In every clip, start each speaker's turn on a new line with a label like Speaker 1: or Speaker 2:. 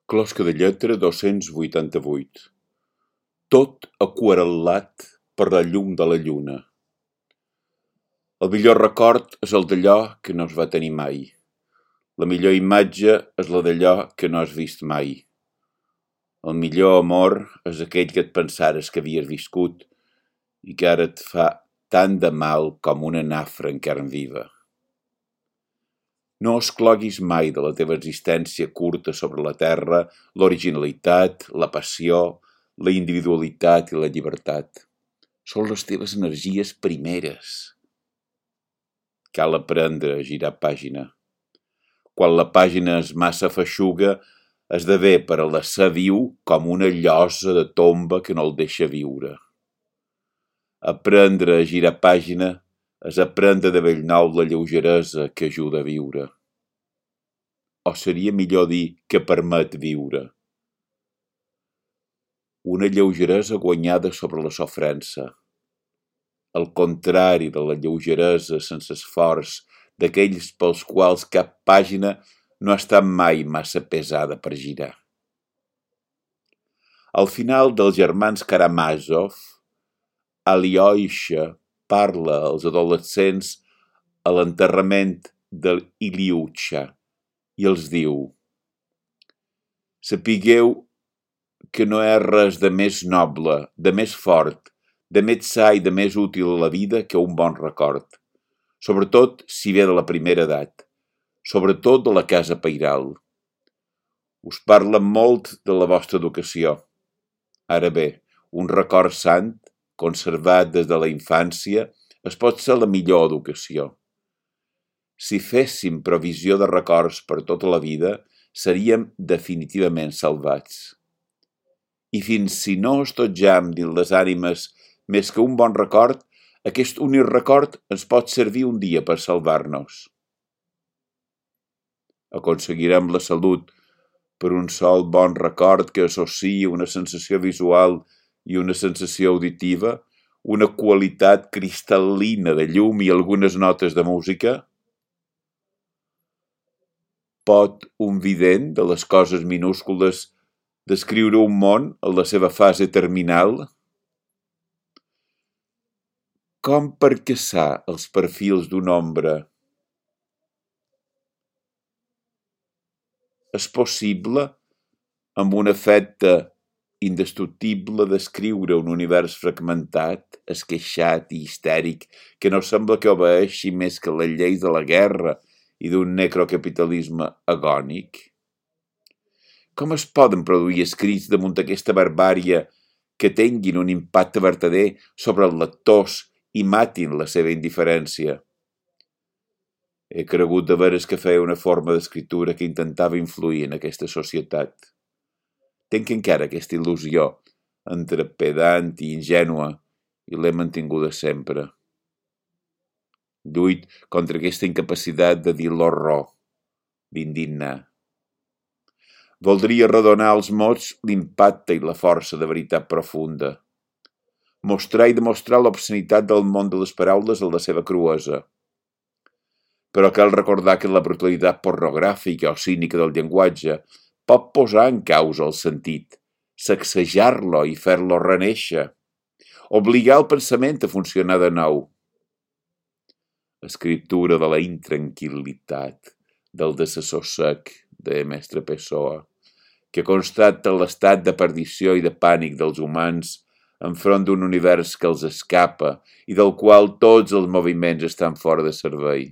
Speaker 1: Closca de lletra 288. Tot aquarel·lat per la llum de la lluna. El millor record és el d'allò que no es va tenir mai. La millor imatge és la d'allò que no has vist mai. El millor amor és aquell que et pensares que havies viscut i que ara et fa tant de mal com una nafra en carn viva. No excloguis mai de la teva existència curta sobre la terra l'originalitat, la passió, la individualitat i la llibertat. Són les teves energies primeres. Cal aprendre a girar pàgina. Quan la pàgina és massa feixuga, esdevé per a l'ésser viu com una llosa de tomba que no el deixa viure. Aprendre a girar pàgina és aprendre de bell nou la lleugeresa que ajuda a viure. O seria millor dir que permet viure. Una lleugeresa guanyada sobre la sofrença. El contrari de la lleugeresa sense esforç d'aquells pels quals cap pàgina no ha estat mai massa pesada per girar. Al final dels Germans Karamazov, Alyosha parla als adolescents a l'enterrament de l'Ilyusha i els diu: sapigueu que no hi ha res de més noble, de més fort, de més sa i de més útil a la vida que un bon record, sobretot si ve de la primera edat, sobretot de la casa pairal. Us parla molt de la vostra educació. Ara bé, un record sant, conservat des de la infància, es pot ser la millor educació. Si féssim provisió de records per tota la vida, seríem definitivament salvats. I fins si no estotjam dins les ànimes més que un bon record, aquest únic record ens pot servir un dia per salvar-nos. Aconseguirem la salut per un sol bon record que associï una sensació visual i una sensació auditiva, una qualitat cristal·lina de llum i algunes notes de música? Pot un vident de les coses minúscules descriure un món en la seva fase terminal? Com percaçar els perfils d'una ombra? És possible, amb un efecte indestructible, descriure un univers fragmentat, esqueixat i histèric que no sembla que obeeixi més que les lleis de la guerra i d'un necrocapitalisme agònic? Com es poden produir escrits damunt aquesta barbària que tinguin un impacte vertader sobre els lectors i matin la seva indiferència? He cregut de veres que feia una forma d'escriptura que intentava influir en aquesta societat. Tenc encara aquesta il·lusió entre pedant i ingènua i l'he mantinguda sempre. Lluit contra aquesta incapacitat de dir l'horror, l'indignar. Voldria redonar als mots l'impacte i la força de veritat profunda. Mostrar i demostrar l'obscenitat del món de les paraules en la seva cruesa. Però cal recordar que la brutalitat pornogràfica o cínica del llenguatge pot posar en causa el sentit, sacsejar-lo i fer-lo renéixer, obligar el pensament a funcionar de nou. Escriptura de la intranquil·litat, del desassossec de Mestre Pessoa, que constata l'estat de perdició i de pànic dels humans enfront d'un univers que els escapa i del qual tots els moviments estan fora de servei.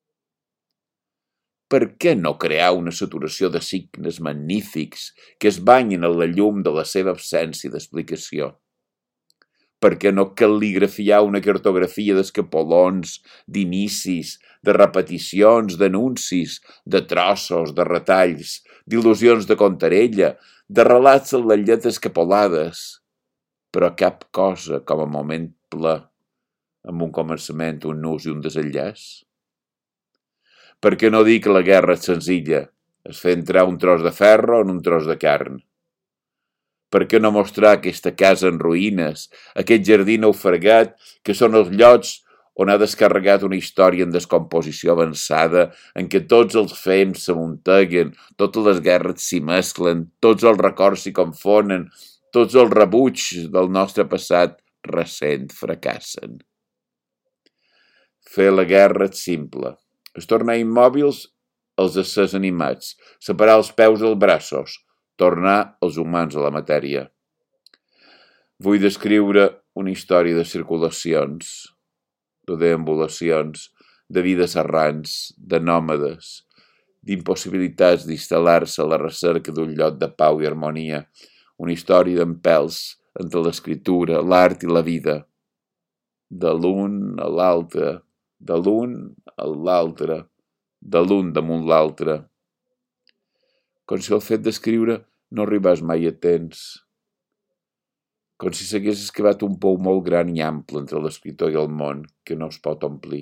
Speaker 1: Per què no crear una saturació de signes magnífics que es banyin en la llum de la seva absència d'explicació? Per què no cal·ligrafiar una cartografia d'escapolons, d'inicis, de repeticions, d'anuncis, de trossos, de retalls, d'il·lusions de contarella, de relats en les lletres capolades, però cap cosa com a moment ple, amb un començament, un nus i un desenllaç? Per què no dir que la guerra és senzilla, es fer entrar un tros de ferro en un tros de carn? Per què no mostrar aquesta casa en ruïnes, aquest jardí naufragat, que són els llocs on ha descarregat una història en descomposició avançada, en què tots els fems s'amunteguen, totes les guerres s'hi mesclen, tots els records s'hi confonen, tots els rebuig del nostre passat recent fracassen. Fer la guerra és simple. És tornar immòbils els éssers animats, separar els peus dels braços, tornar els humans a la matèria. Vull descriure una història de circulacions, de deambulacions, de vides errants, de nòmades, d'impossibilitats d'instal·lar-se a la recerca d'un lloc de pau i harmonia, una història d'empels entre l'escriptura, l'art i la vida, de l'un a l'altre, de l'un a l'altre, de l'un damunt l'altre. Com si el fet d'escriure no arribés mai a temps. Com si s'hagués excavat un pou molt gran i ample entre l'escriptor i el món que no es pot omplir.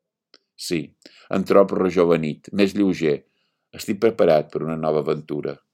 Speaker 1: Sí, em trobo rejovenit, més lleuger. Estic preparat per una nova aventura.